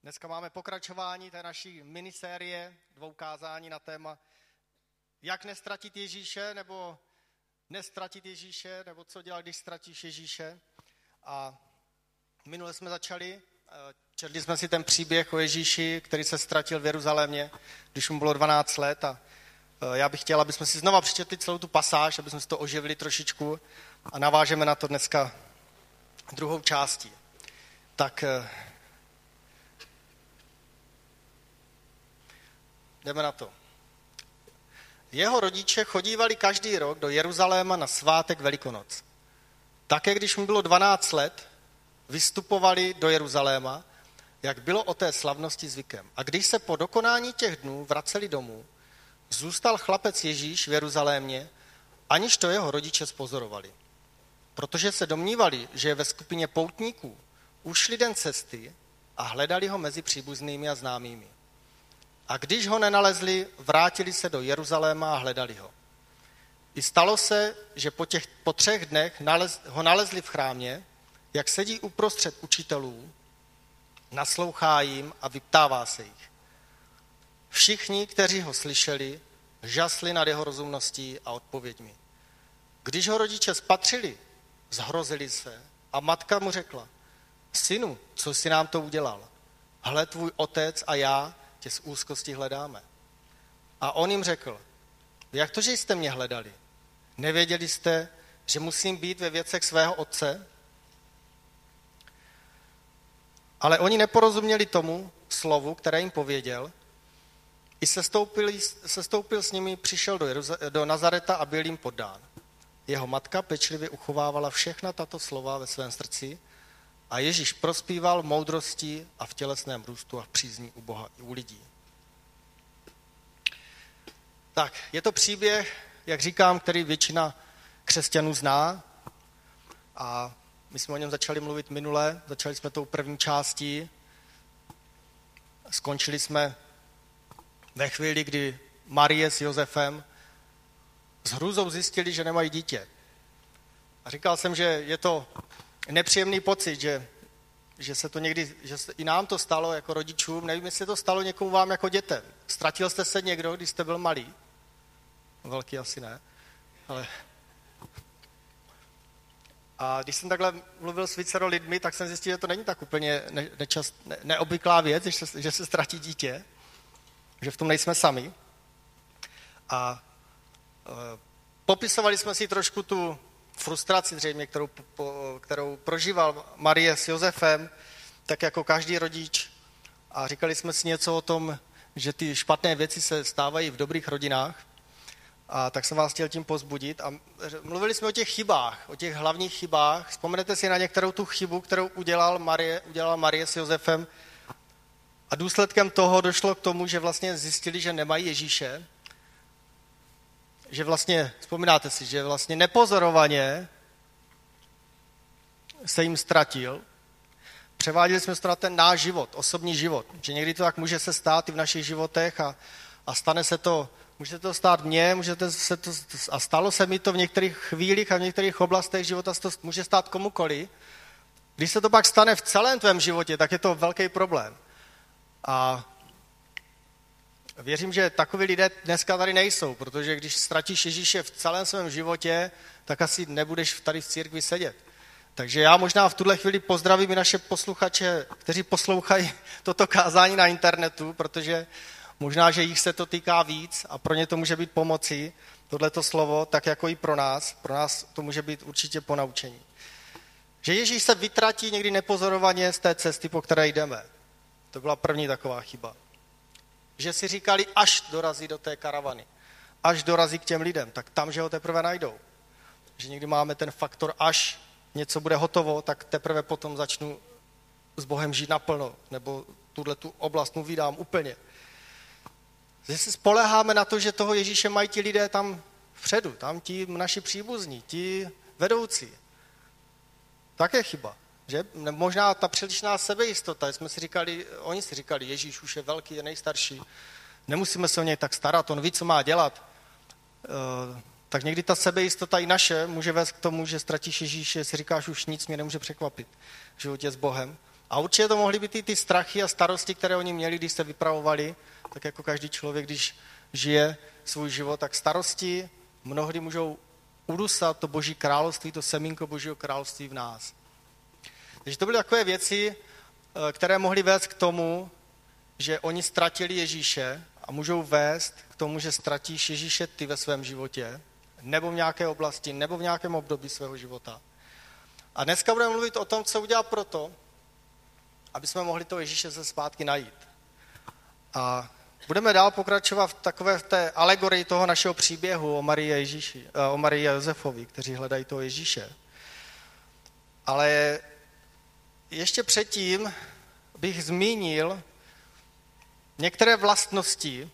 Dneska máme pokračování té naší minisérie 2 kázání na téma jak nestratit Ježíše, nebo nestratit Ježíše, nebo co dělat, když ztratíš Ježíše. A minule jsme začali, četli jsme si ten příběh o Ježíši, který se ztratil v Jeruzalémě, když mu bylo 12 let. A já bych chtěl, aby jsme si znova přečetli celou tu pasáž, aby jsme si to oživili trošičku a navážeme na to dneska druhou částí. Tak jdeme na to. Jeho rodiče chodívali každý rok do Jeruzaléma na svátek Velikonoc. Také když mu bylo 12 let, vystupovali do Jeruzaléma, jak bylo o té slavnosti zvykem. A když se po dokonání těch dnů vraceli domů, zůstal chlapec Ježíš v Jeruzalémě, aniž to jeho rodiče spozorovali. Protože se domnívali, že je ve skupině poutníků, ušli den cesty a hledali ho mezi příbuznými a známými. A když ho nenalezli, vrátili se do Jeruzaléma a hledali ho. I stalo se, že po 3 dnech ho nalezli v chrámě, jak sedí uprostřed učitelů, naslouchá jim a vyptává se jich. Všichni, kteří ho slyšeli, žasli nad jeho rozumností a odpověďmi. Když ho rodiče spatřili, zhrozili se a matka mu řekla, synu, co jsi nám to udělal? Hle, tvůj otec a já tě z úzkosti hledáme. A on jim řekl, jak to, že jste mě hledali? Nevěděli jste, že musím být ve věcech svého otce? Ale oni neporozuměli tomu slovu, které jim pověděl, i sestoupil s nimi, přišel do Nazareta a byl jim poddán. Jeho matka pečlivě uchovávala všechna tato slova ve svém srdci a Ježíš prospíval v moudrosti a v tělesném růstu a v přízní u Boha i u lidí. Tak, je to příběh, jak říkám, který většina křesťanů zná a my jsme o něm začali mluvit minule, začali jsme tou první částí, skončili jsme ve chvíli, kdy Marie s Josefem s hrůzou zjistili, že nemají dítě. A říkal jsem, že je to nepříjemný pocit, že se to někdy, že se i nám to stalo jako rodičům, nevím, jestli to stalo někomu vám jako dětem. Ztratil jste se někdo, když jste byl malý? Velký asi ne, ale... A když jsem takhle mluvil s vícero lidmi, tak jsem zjistil, že to není tak úplně neobvyklá věc, že se ztratí dítě, že v tom nejsme sami. A popisovali jsme si trošku tu frustraci zřejmě, kterou prožíval Marie s Josefem, tak jako každý rodič. A říkali jsme si něco o tom, že ty špatné věci se stávají v dobrých rodinách. A tak jsem vás chtěl tím povzbudit. A mluvili jsme o těch chybách, o těch hlavních chybách. Vzpomenete si na některou tu chybu, kterou udělala Marie s Josefem. A důsledkem toho došlo k tomu, že vlastně zjistili, že nemají Ježíše. Že vlastně, vzpomínáte si, že vlastně nepozorovaně se jim ztratil. Převáděli jsme to na ten náš život, osobní život. Že někdy to tak může se stát i v našich životech a stane se to, může to stát mně, a stalo se mi to v některých chvílích a v některých oblastech života se to může stát komukoli. Když se to pak stane v celém tvém životě, tak je to velký problém. A věřím, že takoví lidé dneska tady nejsou, protože když ztratíš Ježíše v celém svém životě, tak asi nebudeš tady v církvi sedět. Takže já možná v tuhle chvíli pozdravím i naše posluchače, kteří poslouchají toto kázání na internetu, protože možná, že jich se to týká víc a pro ně to může být pomocí, tohleto slovo, tak jako i pro nás. Pro nás to může být určitě ponaučení. Že Ježíš se vytratí někdy nepozorovaně z té cesty, po které jdeme. To byla první taková chyba. Že si říkali, až dorazí do té karavany, až dorazí k těm lidem, tak tam, že ho teprve najdou. Že někdy máme ten faktor, až něco bude hotovo, tak teprve potom začnu s Bohem žít naplno, nebo tu oblast mu vydám úplně. Že si spoléháme na to, že toho Ježíše mají ti lidé tam vpředu, tam ti naši příbuzní, ti vedoucí. Také chyba. Že? Možná ta přílišná sebejistota, oni si říkali, Ježíš už je velký, je nejstarší, nemusíme se o něj tak starat, on ví, co má dělat. Tak někdy ta sebejistota i naše může vést k tomu, že ztratíš Ježíše, si říkáš, už nic mě nemůže překvapit v životě s Bohem. A určitě to mohly být i ty strachy a starosti, které oni měli, když se vypravovali, tak jako každý člověk, když žije svůj život, tak starosti mnohdy můžou udusat to boží království, to semínko božího království v nás. Takže to byly takové věci, které mohly vést k tomu, že oni ztratili Ježíše a můžou vést k tomu, že ztratíš Ježíše ty ve svém životě, nebo v nějaké oblasti, nebo v nějakém období svého života. A dneska budeme mluvit o tom, co udělat proto, aby jsme mohli toho Ježíše se zpátky najít. A budeme dál pokračovat v té alegorii toho našeho příběhu o Marii a Josefovi, kteří hledají toho Ježíše. Ale ještě předtím bych zmínil některé vlastnosti,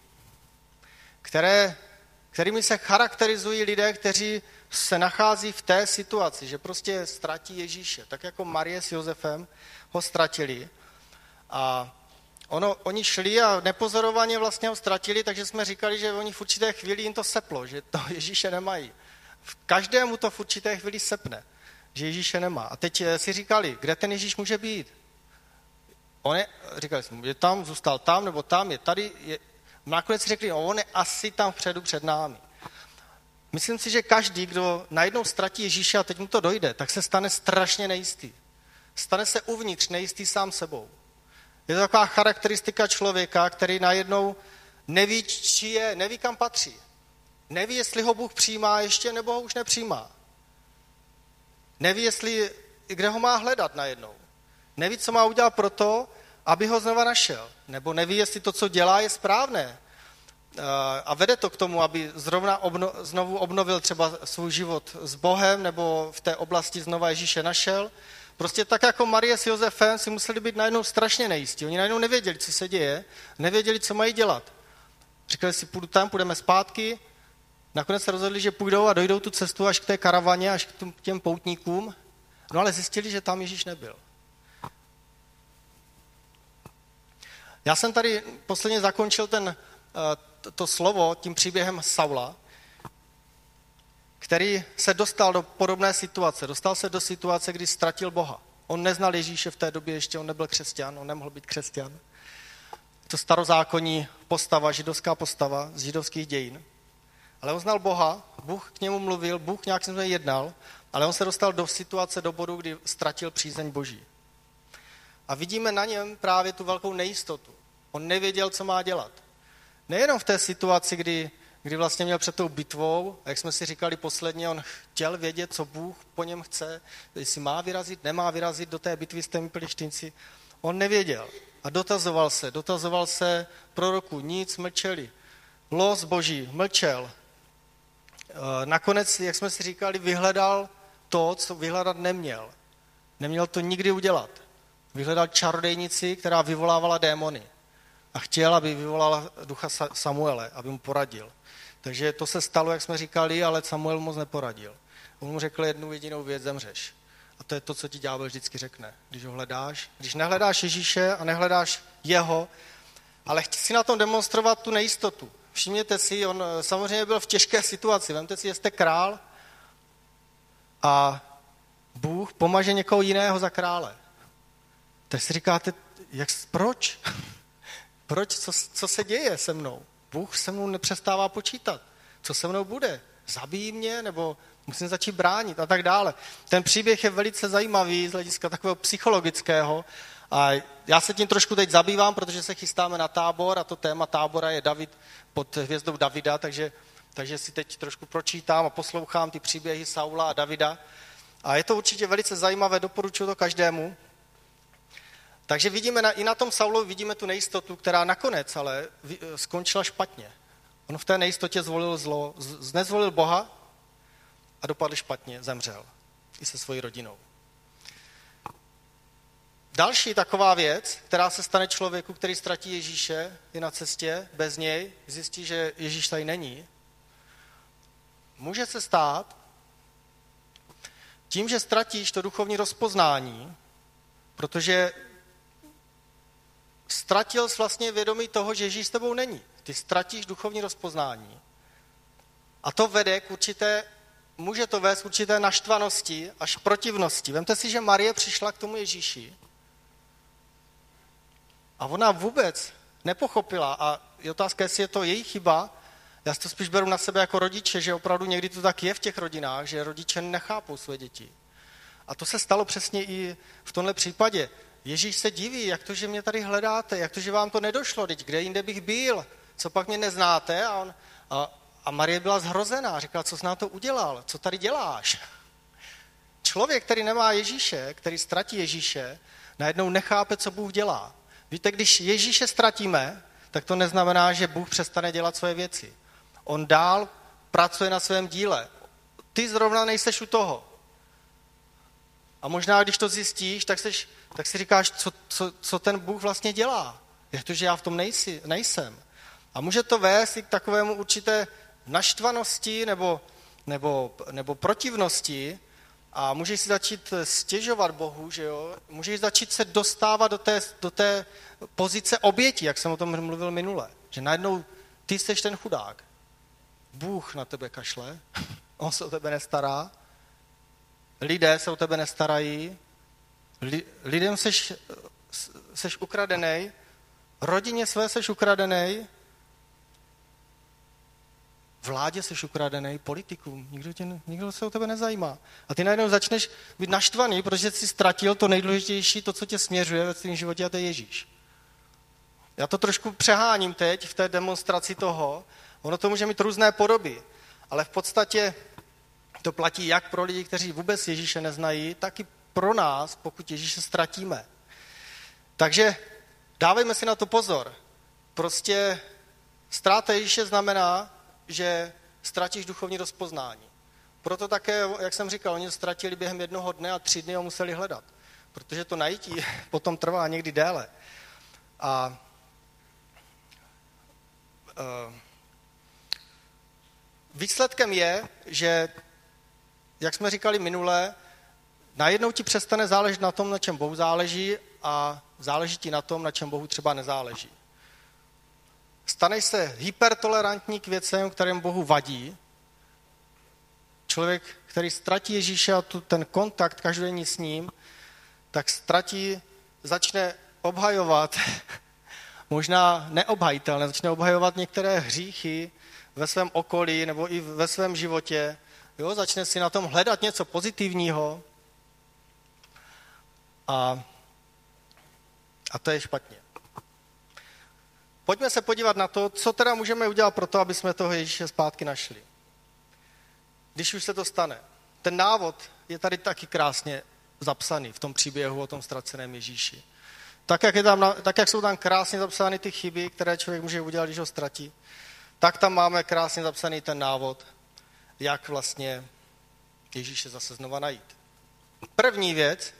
kterými se charakterizují lidé, kteří se nachází v té situaci, že prostě ztratí Ježíše. Tak jako Marie s Josefem ho ztratili. A oni šli a nepozorovaně vlastně ho ztratili, takže jsme říkali, že oni v určité chvíli jim to seplo, že to Ježíše nemají. Každému to v určité chvíli sepne, že Ježíše nemá. A teď si říkali, kde ten Ježíš může být? Říkali jsme, je tam, zůstal tam, nebo tam, je tady. Nakonec si řekli, on je asi tam vpředu před námi. Myslím si, že každý, kdo najednou ztratí Ježíše a teď mu to dojde, tak se stane strašně nejistý. Stane se uvnitř nejistý sám sebou. Je to taková charakteristika člověka, který najednou neví, či je, neví, kam patří. Neví, jestli ho Bůh přijímá ještě, nebo ho už nepřijímá. Neví, kde ho má hledat najednou. Neví, co má udělat pro to, aby ho znova našel. Nebo neví, jestli to, co dělá, je správné. A vede to k tomu, aby znovu obnovil třeba svůj život s Bohem, nebo v té oblasti znova Ježíše našel. Prostě tak jako Marie s Josefem si museli být najednou strašně nejistí. Oni najednou nevěděli, co se děje, nevěděli, co mají dělat. Říkali si, půjdu tam, půjdeme zpátky. Nakonec se rozhodli, že půjdou a dojdou tu cestu až k té karavaně, až k těm poutníkům. No ale zjistili, že tam Ježíš nebyl. Já jsem tady posledně zakončil to slovo tím příběhem Saula, který se dostal do podobné situace. Dostal se do situace, kdy ztratil Boha. On neznal Ježíše v té době ještě, on nebyl křesťan, on nemohl být křesťan. To starozákonní postava, židovská postava z židovských dějin. Ale on znal Boha, Bůh k němu mluvil, Bůh nějak s ním jednal, ale on se dostal do situace, do bodu, kdy ztratil přízeň Boží. A vidíme na něm právě tu velkou nejistotu. On nevěděl, co má dělat. Nejenom v té situaci, kdy vlastně měl před tou bitvou, a jak jsme si říkali posledně, on chtěl vědět, co Bůh po něm chce, jestli má vyrazit, nemá vyrazit do té bitvy s těmi Filištínci. On nevěděl a dotazoval se proroku, nic, mlčeli. Los Boží, mlčel. Nakonec, jak jsme si říkali, vyhledal to, co vyhledat neměl. Neměl to nikdy udělat. Vyhledal čarodejnici, která vyvolávala démony. A chtěl, aby vyvolala ducha Samuele, aby mu poradil. Takže to se stalo, jak jsme říkali, ale Samuel moc neporadil. On mu řekl jednu jedinou věc, zemřeš. A to je to, co ti ďábel vždycky řekne. Když ho hledáš, když nehledáš Ježíše a nehledáš jeho, ale chci si na tom demonstrovat tu nejistotu. Všimněte si, on samozřejmě byl v těžké situaci. Vemte si, jste král a Bůh pomaže někoho jiného za krále. Tak si říkáte, proč? Proč? Co se děje se mnou? Bůh se mnou nepřestává počítat. Co se mnou bude? Zabijí mě? Nebo musím začít bránit? A tak dále. Ten příběh je velice zajímavý z hlediska takového psychologického. A já se tím trošku teď zabývám, protože se chystáme na tábor a to téma tábora je David pod hvězdou Davida, takže si teď trošku pročítám a poslouchám ty příběhy Saula a Davida. A je to určitě velice zajímavé, doporučuji to každému. Takže vidíme i na tom Saulovi vidíme tu nejistotu, která nakonec ale skončila špatně. On v té nejistotě zvolil zlo, nezvolil Boha a dopadl špatně, zemřel. I se svojí rodinou. Další taková věc, která se stane člověku, který ztratí Ježíše, je na cestě, bez něj, zjistí, že Ježíš tady není. Může se stát tím, že ztratíš to duchovní rozpoznání, protože ztratil jsi vlastně vědomí toho, že Ježíš s tebou není. Ty ztratíš duchovní rozpoznání. A to vede k může to vést k určité naštvanosti až protivnosti. Vemte si, že Marie přišla k tomu Ježíši A ona vůbec nepochopila a je otázka, jestli je to její chyba. Já si to spíš beru na sebe jako rodiče, že opravdu někdy to tak je v těch rodinách, že rodiče nechápou své děti. A to se stalo přesně i v tomhle případě. Ježíš se diví, jak to, že mě tady hledáte, jak to, že vám to nedošlo, teď kde jinde bych byl, co pak mě neznáte? A Marie byla zhrozená, říkala, co jsi na to udělal, co tady děláš? Člověk, který nemá Ježíše, který ztratí Ježíše, najednou nechápe, co Bůh dělá. Víte, když Ježíše ztratíme, tak to neznamená, že Bůh přestane dělat svoje věci. On dál pracuje na svém díle. Ty zrovna nejseš u toho. A možná, když to zjistíš, tak si říkáš, co ten Bůh vlastně dělá. Jak to, že já v tom nejsem. A může to vést i k takovému určité naštvanosti nebo protivnosti a můžeš si začít stěžovat Bohu, že jo? Můžeš začít se dostávat do té pozice oběti, jak jsem o tom mluvil minule. Že najednou ty jsi ten chudák. Bůh na tebe kašle, on se o tebe nestará, lidé se o tebe nestarají, lidem seš ukradenej, rodině své seš ukradenej, vládě seš ukradenej, politikům, nikdo se o tebe nezajímá. A ty najednou začneš být naštvaný, protože jsi ztratil to nejdůležitější, to, co tě směřuje ve svém životě, a to je Ježíš. Já to trošku přeháním teď v té demonstraci toho, ono to může mít různé podoby, ale v podstatě to platí jak pro lidi, kteří vůbec Ježíše neznají, tak i pro nás, pokud Ježíše ztratíme. Takže dávejme si na to pozor. Prostě ztráta Ježíše znamená, že ztratíš duchovní rozpoznání. Proto také, jak jsem říkal, oni to ztratili během 1 dne a 3 dny ho museli hledat. Protože to najítí potom trvá někdy déle. Výsledkem je, že, jak jsme říkali minule, najednou ti přestane záležet na tom, na čem Bohu záleží a záleží ti na tom, na čem Bohu třeba nezáleží. Staneš se hypertolerantní k věcem, kterým Bohu vadí. Člověk, který ztratí Ježíše a ten kontakt každodenní s ním, tak začne obhajovat, možná neobhajitelné, začne obhajovat některé hříchy ve svém okolí nebo i ve svém životě. Jo, začne si na tom hledat něco pozitivního a to je špatně. Pojďme se podívat na to, co teda můžeme udělat pro to, aby jsme toho Ježíše zpátky našli. Když už se to stane. Ten návod je tady taky krásně zapsaný v tom příběhu o tom ztraceném Ježíši. Tak jak jsou tam krásně zapsány ty chyby, které člověk může udělat, když ho ztratí, tak tam máme krásně zapsaný ten návod, jak vlastně Ježíše zase znova najít. První věc,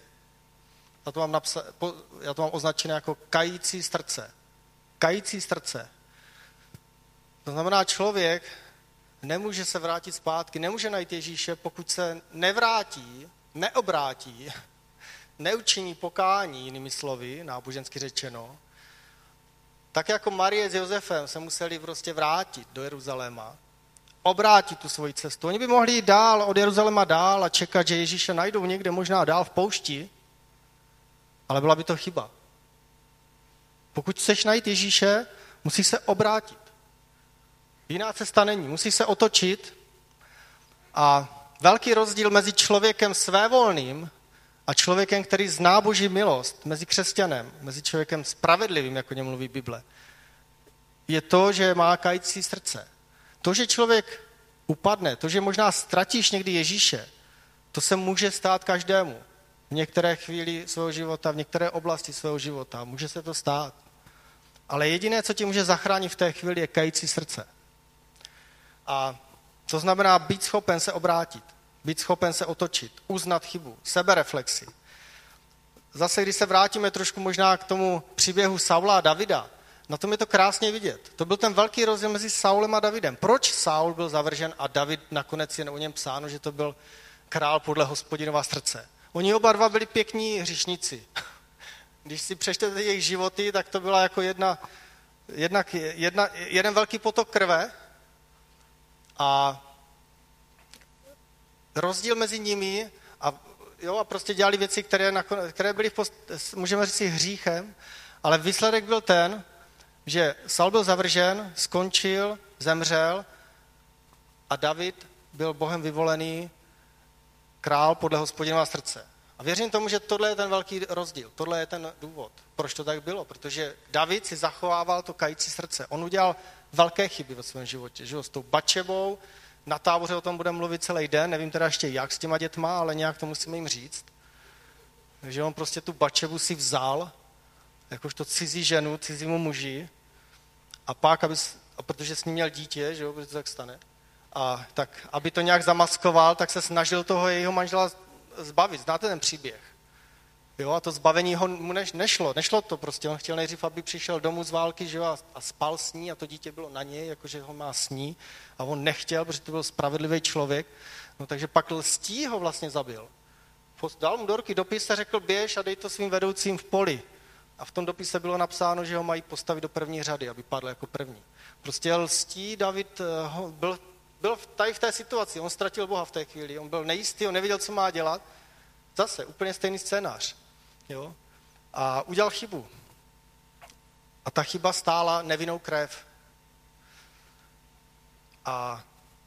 já to mám označené jako kající srdce. Kající srdce. To znamená, člověk nemůže se vrátit zpátky, nemůže najít Ježíše, pokud se nevrátí, neobrátí, neučiní pokání, jinými slovy, nábožensky řečeno, tak jako Marie s Josefem se museli prostě vrátit do Jeruzaléma, obrátit tu svoji cestu. Oni by mohli jít dál, od Jeruzaléma dál a čekat, že Ježíše najdou někde možná dál v poušti, ale byla by to chyba. Pokud chceš najít Ježíše, musíš se obrátit. Jiná cesta není. Musíš se otočit a velký rozdíl mezi člověkem svévolným a člověkem, který zná Boží milost, mezi křesťanem, mezi člověkem spravedlivým, jako něm mluví Bible, je to, že má kající srdce. To, že člověk upadne, to, že možná ztratíš někdy Ježíše, to se může stát každému. V některé chvíli svého života, v některé oblasti svého života. Může se to stát. Ale jediné, co ti může zachránit v té chvíli, je kající srdce. A to znamená být schopen se obrátit, být schopen se otočit, uznat chybu, sebereflexi. Zase, když se vrátíme trošku možná k tomu příběhu Saula a Davida, na tom je to krásně vidět. To byl ten velký rozdíl mezi Saulem a Davidem. Proč Saul byl zavržen a David nakonec je o něm psáno, že to byl král podle Hospodinova srdce? Oni oba dva byli pěkní hříšníci. Když si přečtete jejich životy, tak to byla jako jeden velký potok krve a rozdíl mezi nimi a prostě dělali věci, které byly, můžeme říct, hříchem Ale výsledek byl ten, že Saul byl zavržen, skončil, zemřel a David byl Bohem vyvolený král podle Hospodinova srdce. A věřím tomu, že tohle je ten velký rozdíl, tohle je ten důvod, proč to tak bylo, protože David si zachovával to kající srdce. On udělal velké chyby ve svém životě, že jo, s tou Batšebou, na táboře o tom budeme mluvit celý den, nevím teda ještě jak s těma dětma, ale nějak to musíme jim říct. Takže on prostě tu Batšebu si vzal, jakožto cizí ženu, cizímu muži, a pak, protože s ním měl dítě, že jo, protože to tak stane, a tak, aby to nějak zamaskoval, tak se snažil toho jejího manžela zbavit. Znáte ten příběh? Jo, a to zbavení mu nešlo to prostě. On chtěl nejdřív, aby přišel domů z války, že jo, a spal s ní a to dítě bylo na něj, jakože ho má s ní, a on nechtěl, protože to byl spravedlivý člověk. No takže pak lstí ho vlastně zabil. Dal mu do ruky dopis a řekl, běž a dej to svým vedoucím v poli. A v tom dopise bylo napsáno, že ho mají postavit do první řady, aby padl jako první. Prostě lstí, David byl tady v té situaci, on ztratil Boha v té chvíli, on byl nejistý, on nevěděl, co má dělat. Zase úplně stejný scénář. Jo? A udělal chybu. A ta chyba stála nevinnou krev. A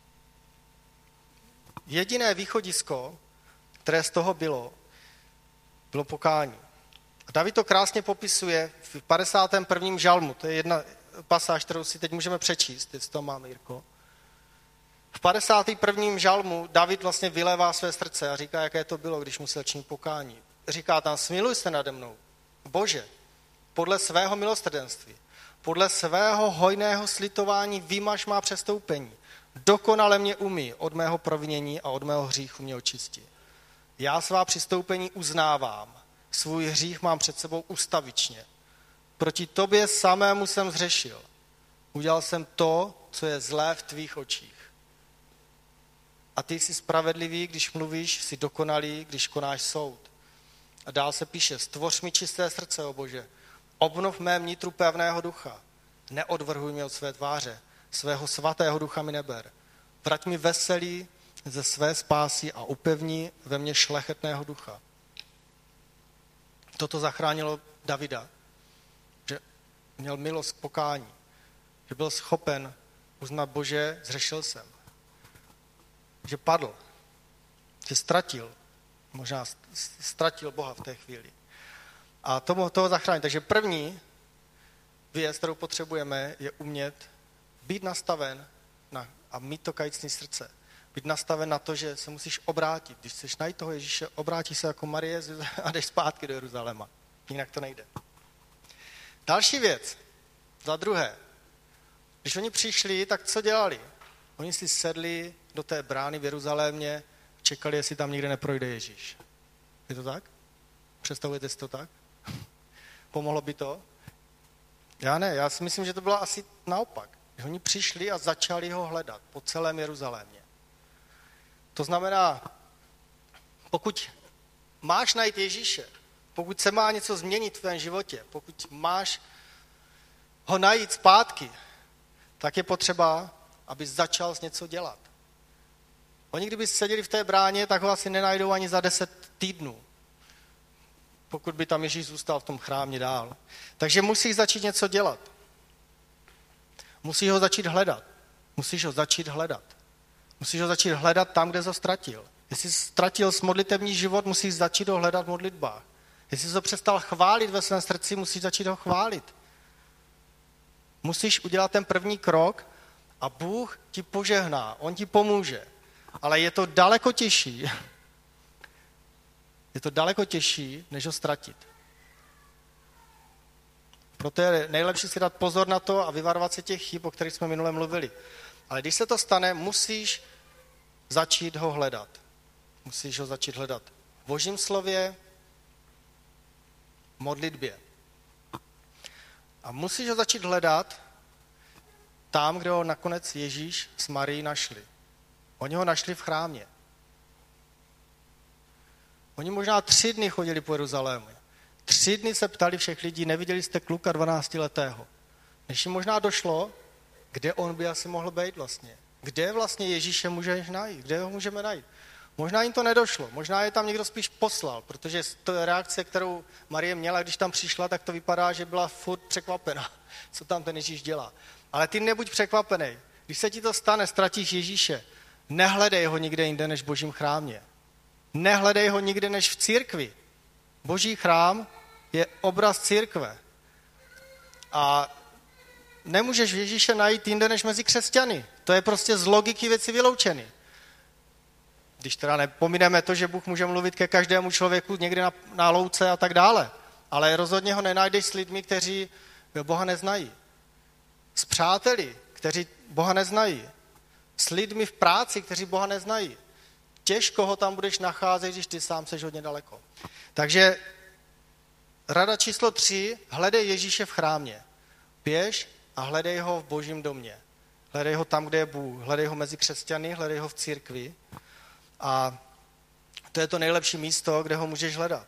jediné východisko, které z toho bylo pokání. A David to krásně popisuje v 51. žalmu. To je jedna pasáž, kterou si teď můžeme přečíst, jestli to máme, Jirko. V 51. žalmu David vlastně vylévá své srdce a říká, jaké to bylo, když musel činit pokání. Říká tam, smiluj se nade mnou, Bože, podle svého milosrdenství, podle svého hojného slitování vymaž má přestoupení, dokonale mě umí, od mého provinění a od mého hříchu mě očistí. Já svá přistoupení uznávám, svůj hřích mám před sebou ustavičně. Proti tobě samému jsem zřešil. Udělal jsem to, co je zlé v tvých očích. A ty jsi spravedlivý, když mluvíš, jsi dokonalý, když konáš soud. A dál se píše, stvoř mi čisté srdce, o Bože, obnov mé vnitru pevného ducha, neodvrhuj mě od své tváře, svého svatého ducha mi neber. Vrať mi veselí ze své spásy a upevni ve mně šlechetného ducha. Toto zachránilo Davida, že měl milost k pokání, že byl schopen uznat, Bože, zřešil jsem. Že padl, že možná ztratil Boha v té chvíli. A toho zachránit. Takže první věc, kterou potřebujeme, je umět být nastaven a mít to kajícné srdce. Být nastaven na to, že se musíš obrátit. Když chceš najít toho Ježíše, obrátí se jako Marie a jdeš zpátky do Jeruzaléma. Jinak to nejde. Další věc. Za druhé. Když oni přišli, tak co dělali? Oni si sedli do té brány v Jeruzalémě, čekali, jestli tam někde neprojde Ježíš. Je to tak? Představujete si to tak? Pomohlo by to? Já ne, já si myslím, že to bylo asi naopak. Že oni přišli a začali ho hledat po celém Jeruzalémě. To znamená, pokud máš najít Ježíše, pokud se má něco změnit v tvém životě, pokud máš ho najít zpátky, tak je potřeba, aby začal něco dělat. Oni, kdyby seděli v té bráně, tak ho asi nenajdou ani za 10 týdnů, pokud by tam Ježíš zůstal v tom chrámě dál. Takže musíš začít něco dělat. Musíš ho začít hledat. Musíš ho začít hledat tam, kde jsi ho ztratil. Jestli jsi ztratil modlitevní život, musíš začít ho hledat v modlitbách. Jestli jsi ho přestal chválit ve svém srdci, musíš začít ho chválit. Musíš udělat ten první krok a Bůh ti požehná, on ti pomůže. Ale je to daleko těžší. Je to daleko těžší, než ho ztratit. Proto je nejlepší si dát pozor na to a vyvarovat se těch chyb, o kterých jsme minule mluvili. Ale když se to stane, musíš začít ho hledat. Musíš ho začít hledat v Božím slově, v modlitbě. A musíš ho začít hledat tam, kde ho nakonec Ježíš s Marií našli. Oni ho našli v chrámě. Oni možná 3 dny chodili po Jeruzalému. 3 dny se ptali všech lidí, neviděli jste kluka 12letého. Než jim možná došlo, kde on by asi mohl být vlastně. Kde vlastně Ježíše můžeš najít? Kde ho můžeme najít? Možná jim to nedošlo, možná je tam někdo spíš poslal, protože to je reakce, kterou Marie měla, když tam přišla, tak to vypadá, že byla furt překvapena, co tam ten Ježíš dělá. Ale ty nebuď překvapený. Když se ti to stane, ztratíš Ježíše, nehledej ho nikde jinde než v Božím chrámě. Nehledej ho nikde než v církvi. Boží chrám je obraz církve. A nemůžeš Ježíše najít jinde než mezi křesťany. To je prostě z logiky věci vyloučený. Když teda nepomineme to, že Bůh může mluvit ke každému člověku někde na louce a tak dále. Ale rozhodně ho nenajdeš s lidmi, kteří Boha neznají. S přáteli, kteří Boha neznají. S lidmi v práci, kteří Boha neznají. Těžko ho tam budeš nacházet, když ty sám seš hodně daleko. Takže rada číslo 3, hledej Ježíše v chrámě. Běž a hledej ho v Božím domě. Hledej ho tam, kde je Bůh. Hledej ho mezi křesťany, hledej ho v církvi. A to je to nejlepší místo, kde ho můžeš hledat.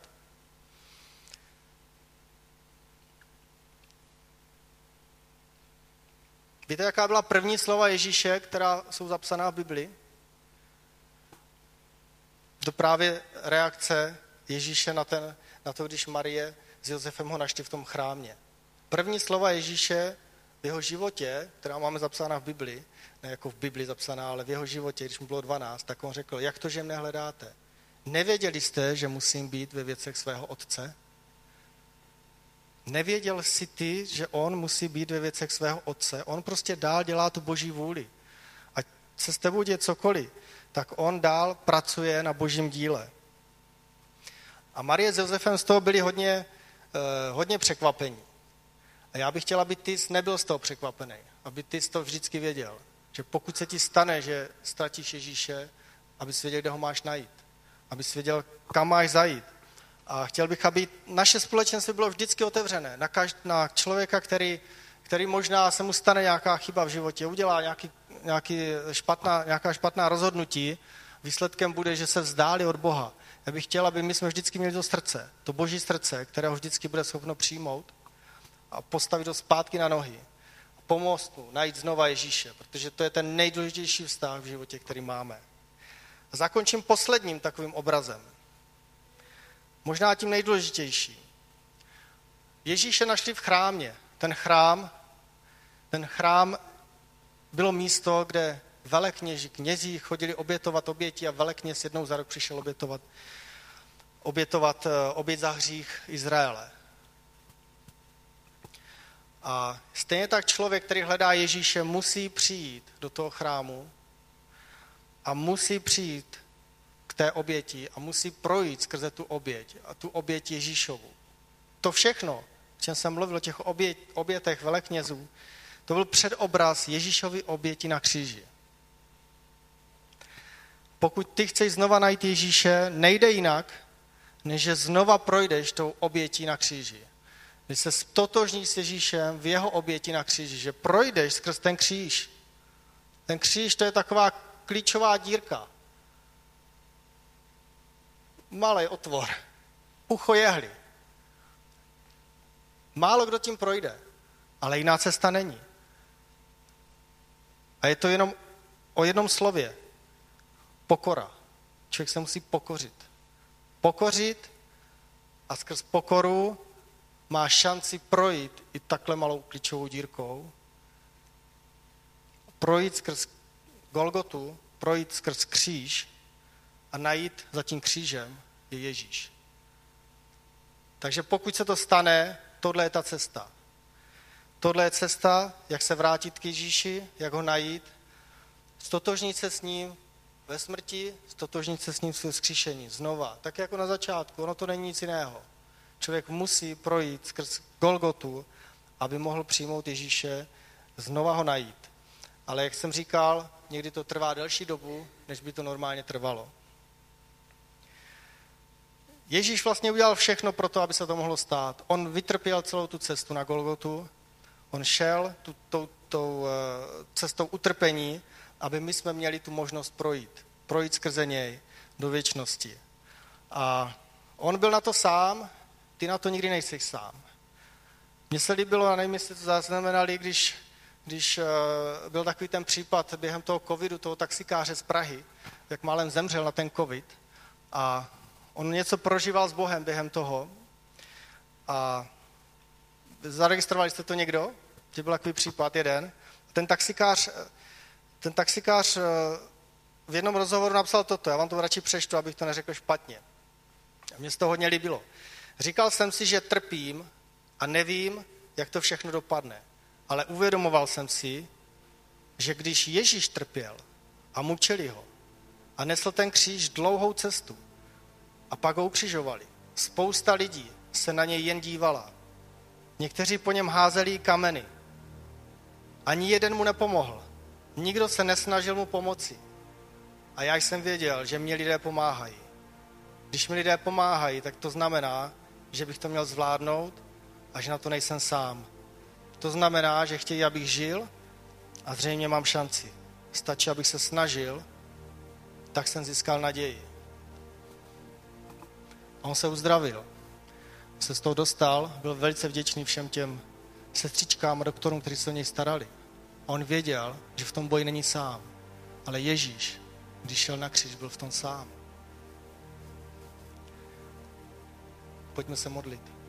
Víte, jaká byla první slova Ježíše, která jsou zapsaná v Bibli? To právě reakce Ježíše na to, když Marie s Josefem ho našli v tom chrámě. První slova Ježíše v jeho životě, která máme zapsána v Bibli, ne jako v Bibli zapsaná, ale v jeho životě, když mu bylo 12, tak on řekl, jak to, že mne hledáte? Nevěděli jste, že musím být ve věcech svého otce? Nevěděl jsi ty, že on musí být ve věcech svého otce? On prostě dál dělá tu Boží vůli. Ať se s tebou děje cokoliv, tak on dál pracuje na Božím díle. A Marie s Josefem z toho byli hodně překvapení. A já bych chtěl, aby ty nebyl z toho překvapený, aby ty to vždycky věděl, že pokud se ti stane, že ztratíš Ježíše, abys věděl, kde ho máš najít, abys věděl, kam máš zajít. A chtěl bych, aby naše společenství bylo vždycky otevřené na člověka, který možná se mu stane nějaká chyba v životě, udělá nějaká špatná rozhodnutí, výsledkem bude, že se vzdálí od Boha. Já bych chtěl, aby my jsme vždycky měli to srdce, to Boží srdce, kterého vždycky bude schopno přijmout a postavit ho zpátky na nohy. Pomoct mu najít znova Ježíše, protože to je ten nejdůležitější vztah v životě, který máme. A zakončím posledním takovým obrazem. Možná tím nejdůležitější. Ježíše našli v chrámě. Ten chrám bylo místo, kde kněží chodili obětovat oběti a velekněz jednou za rok přišel obětovat oběť za hřích Izraele. A stejně tak člověk, který hledá Ježíše, musí přijít do toho chrámu a musí přijít k té oběti a musí projít skrze tu oběť a tu oběť Ježíšovu. To všechno, o čem jsem mluvil, o těch obětech veleknězů, to byl předobraz Ježíšovy oběti na kříži. Pokud ty chceš znova najít Ježíše, nejde jinak, než že znova projdeš tou obětí na kříži. Když se stotožníš s Ježíšem v jeho oběti na kříži, že projdeš skrz ten kříž. Ten kříž, to je taková klíčová dírka. Malej otvor. Ucho jehly. Málo kdo tím projde, ale jiná cesta není. A je to jenom o jednom slově. Pokora. Člověk se musí pokořit. Pokořit a skrz pokoru má šanci projít i takhle malou klíčovou dírkou, projít skrz Golgotu, projít skrz kříž a najít za tím křížem je Ježíš. Takže pokud se to stane, tohle je ta cesta. Tohle je cesta, jak se vrátit k Ježíši, jak ho najít, stotožnit se s ním ve smrti, stotožnit se s ním v vzkříšení znova. Tak jako na začátku, ono to není nic jiného. Člověk musí projít skrz Golgotu, aby mohl přijmout Ježíše, znova ho najít. Ale jak jsem říkal, někdy to trvá delší dobu, než by to normálně trvalo. Ježíš vlastně udělal všechno pro to, aby se to mohlo stát. On vytrpěl celou tu cestu na Golgotu, on šel tou cestou utrpení, aby my jsme měli tu možnost projít skrze něj do věčnosti. A on byl na to sám, ty na to nikdy nejsi sám. Mně se líbilo, a nevím, jestli to zaznamenali, když byl takový ten případ během toho covidu, toho taxikáře z Prahy, jak málem zemřel na ten covid a on něco prožíval s Bohem během toho a zaregistrovali jste to někdo? Že byl takový případ jeden. Ten taxikář v jednom rozhovoru napsal toto, já vám to radši přečtu, abych to neřekl špatně. A mně se to hodně líbilo. Říkal jsem si, že trpím a nevím, jak to všechno dopadne. Ale uvědomoval jsem si, že když Ježíš trpěl a mučili ho a nesl ten kříž dlouhou cestu a pak ho ukřižovali, spousta lidí se na něj jen dívala. Někteří po něm házeli kameny. Ani jeden mu nepomohl. Nikdo se nesnažil mu pomoci. A já jsem věděl, že mě lidé pomáhají. Když mi lidé pomáhají, tak to znamená, že bych to měl zvládnout a že na to nejsem sám. To znamená, že chtějí, abych žil a zřejmě mám šanci. Stačí, abych se snažil, tak jsem získal naději. A on se uzdravil. Se z toho dostal, byl velice vděčný všem těm sestřičkám a doktorům, kteří se o něj starali. A on věděl, že v tom boji není sám. Ale Ježíš, když šel na kříž, byl v tom sám. Pojďme se modlit.